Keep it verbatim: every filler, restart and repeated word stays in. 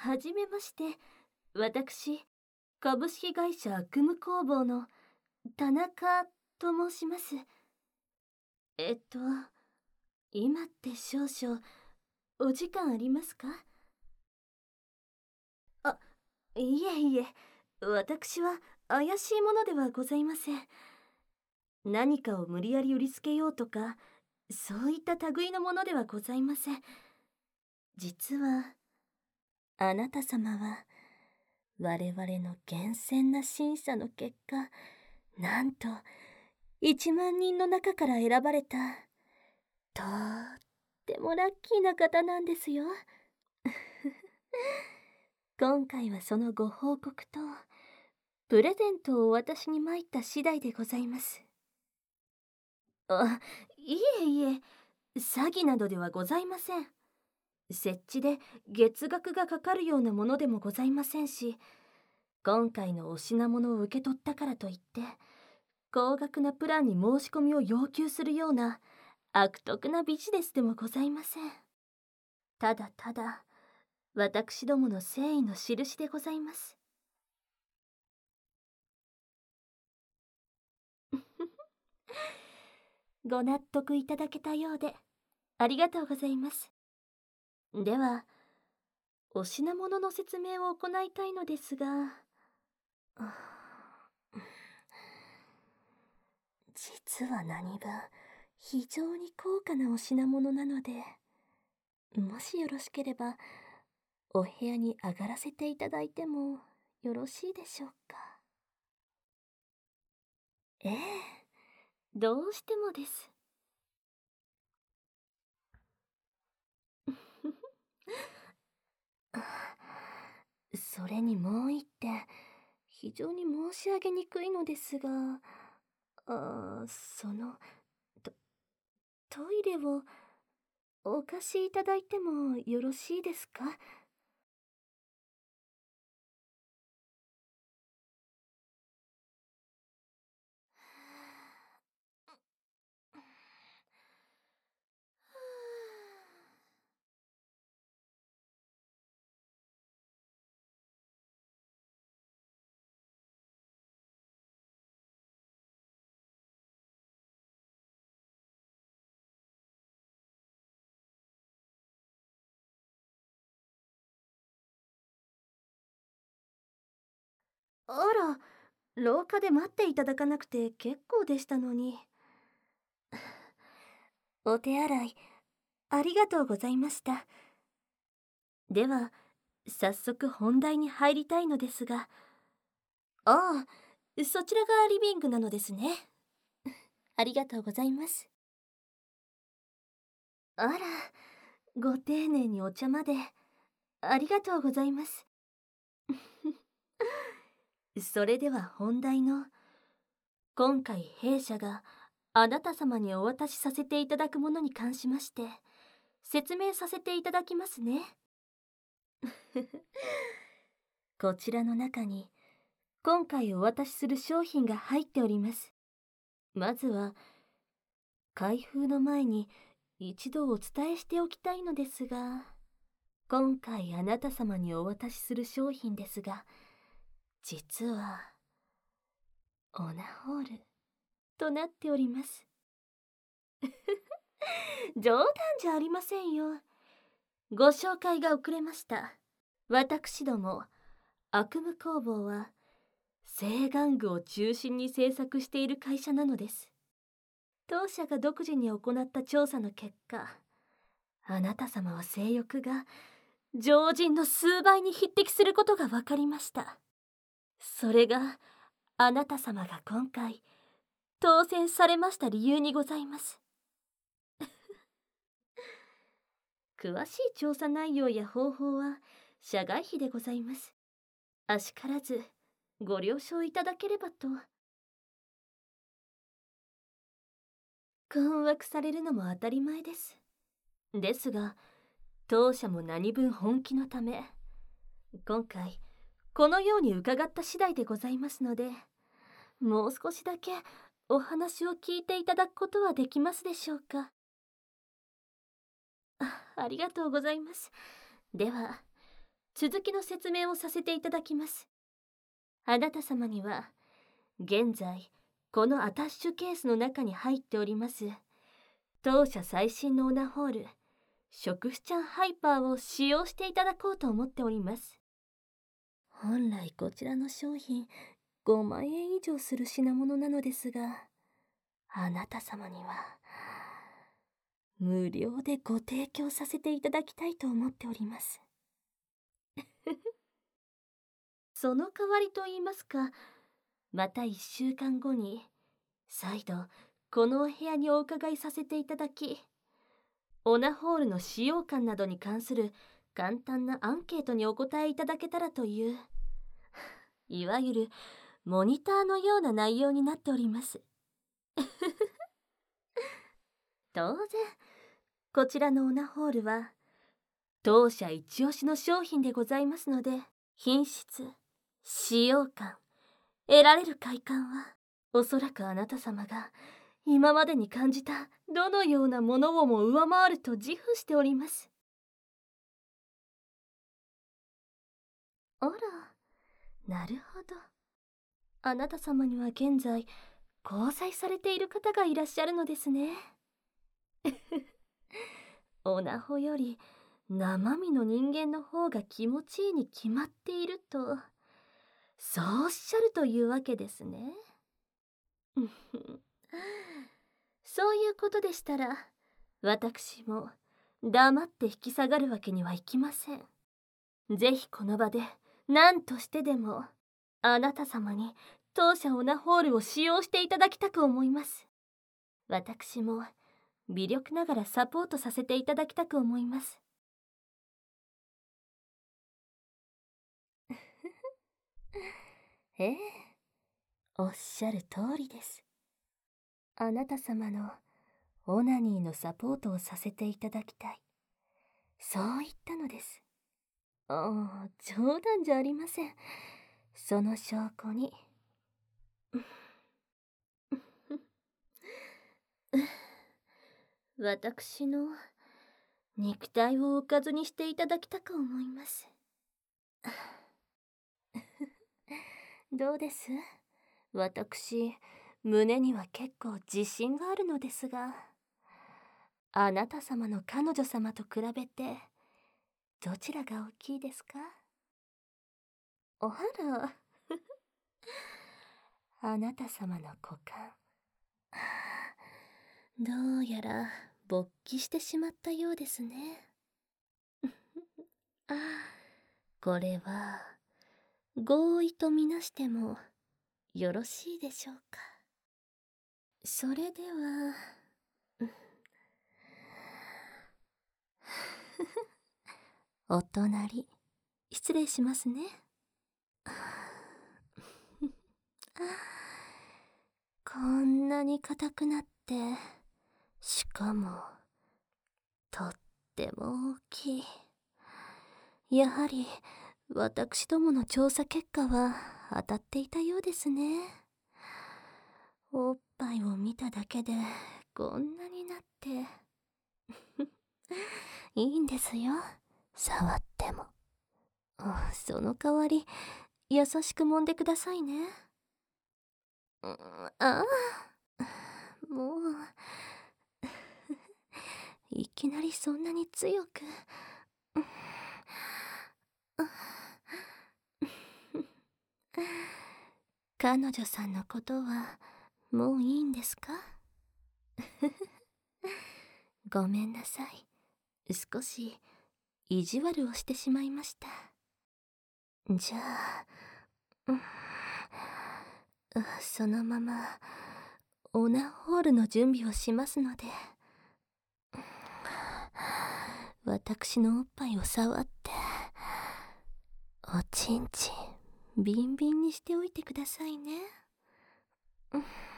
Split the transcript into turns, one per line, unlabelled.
はじめまして。私、株式会社悪夢工房の田中と申します。えっと、今って少々お時間ありますか？あ、いえいえ、私は怪しいものではございません。何かを無理やり売りつけようとか、そういった類のものではございません。実は、あなた様は、我々の厳選な審査の結果、なんと、いちまんにんの中から選ばれた、とってもラッキーな方なんですよ。今回はそのご報告と、プレゼントを私に参った次第でございます。あ、いえいえ、詐欺などではございません。設置で月額がかかるようなものでもございませんし、今回のお品物を受け取ったからといって、高額なプランに申し込みを要求するような悪徳なビジネスでもございません。ただただ、私どもの誠意の印でございます。ご納得いただけたようで、ありがとうございます。では、お品物の説明を行いたいのですが、実は何分、非常に高価なお品物なので、もしよろしければ、お部屋に上がらせていただいてもよろしいでしょうか？ええ、どうしてもです。それにもう一点、非常に申し上げにくいのですが、あーそのト、トイレをお貸しいただいてもよろしいですか？あら、廊下で待っていただかなくて結構でしたのに。お手洗い、ありがとうございました。では、早速本題に入りたいのですが、ああ、そちらがリビングなのですね。ありがとうございます。あら、ご丁寧にお茶まで、ありがとうございます。それでは本題の、今回弊社があなた様にお渡しさせていただくものに関しまして、説明させていただきますね。こちらの中に、今回お渡しする商品が入っております。まずは、開封の前に一度お伝えしておきたいのですが、今回あなた様にお渡しする商品ですが、実は、オナホールとなっております。冗談じゃありませんよ。ご紹介が遅れました。私ども、悪夢工房は、性玩具を中心に制作している会社なのです。当社が独自に行った調査の結果、あなた様は性欲が常人の数倍に匹敵することが分かりました。それがあなた様が今回当選されました理由にございます。詳しい調査内容や方法は社外費でございます。あしからずご了承いただければと。困惑されるのも当たり前です。ですが、当社も何分本気のため、今回このように伺った次第でございますので、もう少しだけお話を聞いていただくことはできますでしょうか？あ、ありがとうございます。では、 続きの説明をさせていただきます。あなた様には現在このアタッシュケースの中に入っております当社最新のオナホール食種ちゃんハイパーを使用していただこうと思っております。本来こちらの商品ごまんえん以上する品物なのですが、あなた様には無料でご提供させていただきたいと思っております。その代わりと言いますか、またいっしゅうかんごに再度このお部屋にお伺いさせていただき、オナホールの使用感などに関する簡単なアンケートにお答えいただけたらという、いわゆるモニターのような内容になっております。当然こちらのオナホールは当社一押しの商品でございますので、品質、使用感、得られる快感はおそらくあなた様が今までに感じたどのようなものをも上回ると自負しております。あら、なるほど。あなた様には現在交際されている方がいらっしゃるのですね。オナホより生身の人間の方が気持ちいいに決まっていると、そうおっしゃるというわけですね。そういうことでしたら、私も黙って引き下がるわけにはいきません。ぜひこの場で何としてでもあなた様に当社オナホールを使用していただきたく思います。私も微力ながらサポートさせていただきたく思います。ええ、おっしゃる通りです。あなた様のオナニーのサポートをさせていただきたい。そう言ったのです。ああ、冗談じゃありません。その証拠に。私の肉体をおかずにしていただきたく思います。どうです？私、胸には結構自信があるのですが、あなた様の彼女様と比べて、どちらが大きいですか？おはら、あなた様の股間。どうやら勃起してしまったようですね。これは合意とみなしてもよろしいでしょうか。それではお隣失礼しますね。こんなに硬くなって、しかもとっても大きい。やはり私どもの調査結果は当たっていたようですね。おっぱいを見ただけでこんなになっていいんですよ、触っても。その代わり優しく揉んでくださいね。ああ、もういきなりそんなに強く彼女さんのことはもういいんですか？ごめんなさい。少し意地悪をしてしまいました。じゃあ、うん、そのままオナホールの準備をしますので、私のおっぱいを触っておちんちんビンビンにしておいてくださいね。